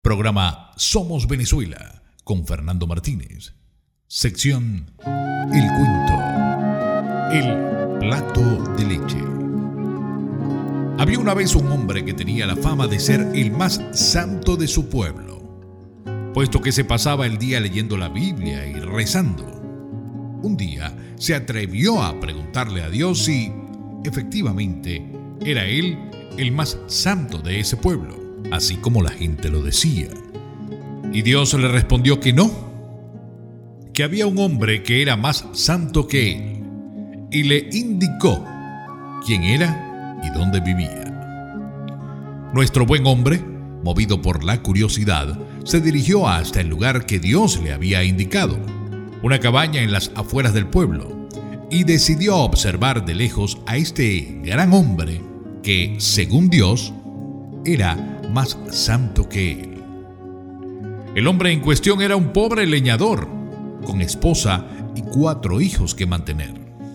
Programa Somos Venezuela con Fernando Martínez. Sección El Cuento. El plato de leche. Había una vez un hombre que tenía la fama de ser el más santo de su pueblo, puesto que se pasaba el día leyendo la Biblia y rezando. Un día se atrevió a preguntarle a Dios si, efectivamente, era él el más santo de ese pueblo, así como la gente lo decía. Y Dios le respondió que no, que había un hombre que era más santo que él, y le indicó quién era y dónde vivía. Nuestro buen hombre, movido por la curiosidad, se dirigió hasta el lugar que Dios le había indicado, una cabaña en las afueras del pueblo, y decidió observar de lejos a este gran hombre que, según Dios, era más santo que él. El hombre en cuestión era un pobre leñador, con esposa y 4 hijos que mantener.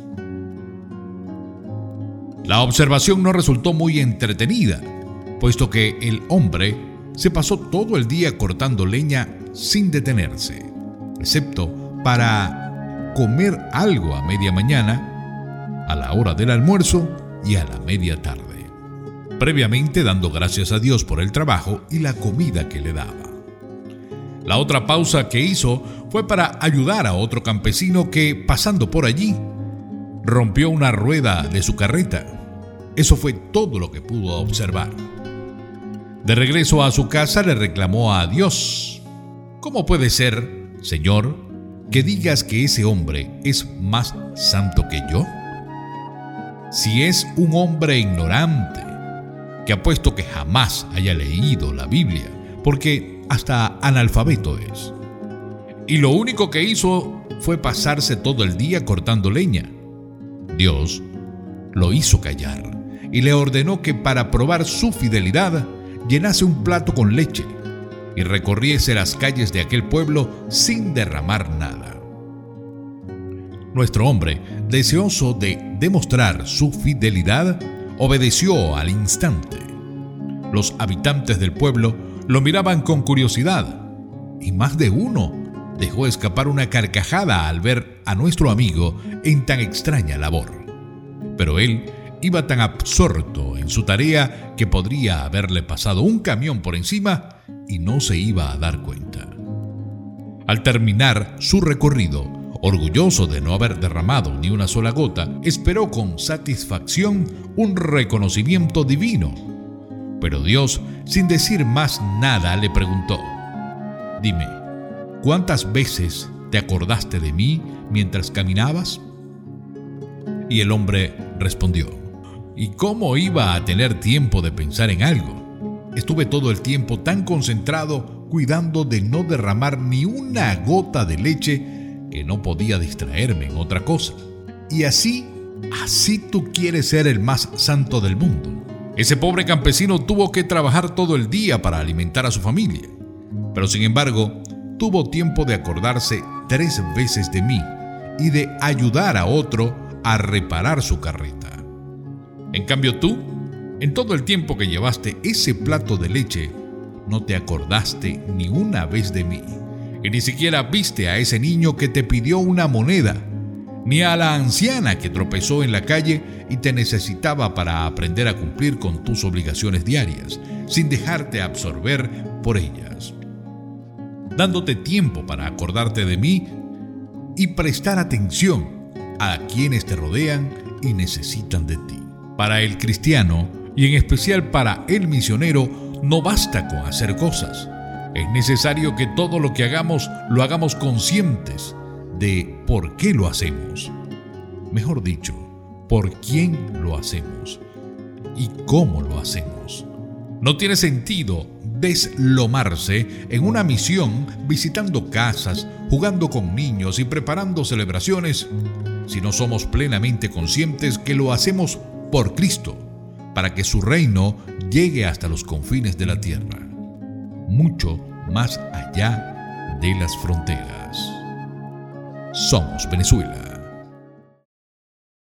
La observación no resultó muy entretenida, puesto que el hombre se pasó todo el día cortando leña sin detenerse, excepto para comer algo a media mañana, a la hora del almuerzo y a la media tarde, previamente dando gracias a Dios por el trabajo y la comida que le daba. La otra pausa que hizo fue para ayudar a otro campesino que, pasando por allí, rompió una rueda de su carreta. Eso fue todo lo que pudo observar. De regreso a su casa le reclamó a Dios: ¿cómo puede ser, Señor, que digas que ese hombre es más santo que yo? Si es un hombre ignorante, que apuesto que jamás haya leído la Biblia, porque hasta analfabeto es. Y lo único que hizo fue pasarse todo el día cortando leña. Dios lo hizo callar y le ordenó que para probar su fidelidad llenase un plato con leche y recorriese las calles de aquel pueblo sin derramar nada. Nuestro hombre, deseoso de demostrar su fidelidad, obedeció al instante. Los habitantes del pueblo lo miraban con curiosidad, y más de uno dejó escapar una carcajada al ver a nuestro amigo en tan extraña labor. Pero él iba tan absorto en su tarea que podría haberle pasado un camión por encima y no se iba a dar cuenta. Al terminar su recorrido, orgulloso de no haber derramado ni una sola gota, esperó con satisfacción un reconocimiento divino. Pero Dios, sin decir más nada, le preguntó: dime, ¿cuántas veces te acordaste de mí mientras caminabas? Y el hombre respondió: ¿y cómo iba a tener tiempo de pensar en algo? Estuve todo el tiempo tan concentrado cuidando de no derramar ni una gota de leche que no podía distraerme en otra cosa. Y así tú quieres ser el más santo del mundo. Ese pobre campesino tuvo que trabajar todo el día para alimentar a su familia, pero sin embargo tuvo tiempo de acordarse 3 veces de mí y de ayudar a otro a reparar su carreta. En cambio tú, en todo el tiempo que llevaste ese plato de leche, no te acordaste ni una vez de mí, y ni siquiera viste a ese niño que te pidió una moneda, ni a la anciana que tropezó en la calle y te necesitaba para aprender a cumplir con tus obligaciones diarias, sin dejarte absorber por ellas, dándote tiempo para acordarte de mí y prestar atención a quienes te rodean y necesitan de ti. Para el cristiano, y en especial para el misionero, no basta con hacer cosas. Es necesario que todo lo que hagamos lo hagamos conscientes de por qué lo hacemos. Mejor dicho, por quién lo hacemos y cómo lo hacemos. No tiene sentido deslomarse en una misión visitando casas, jugando con niños y preparando celebraciones si no somos plenamente conscientes que lo hacemos por Cristo, para que su reino llegue hasta los confines de la tierra, mucho más allá de las fronteras. Somos Venezuela.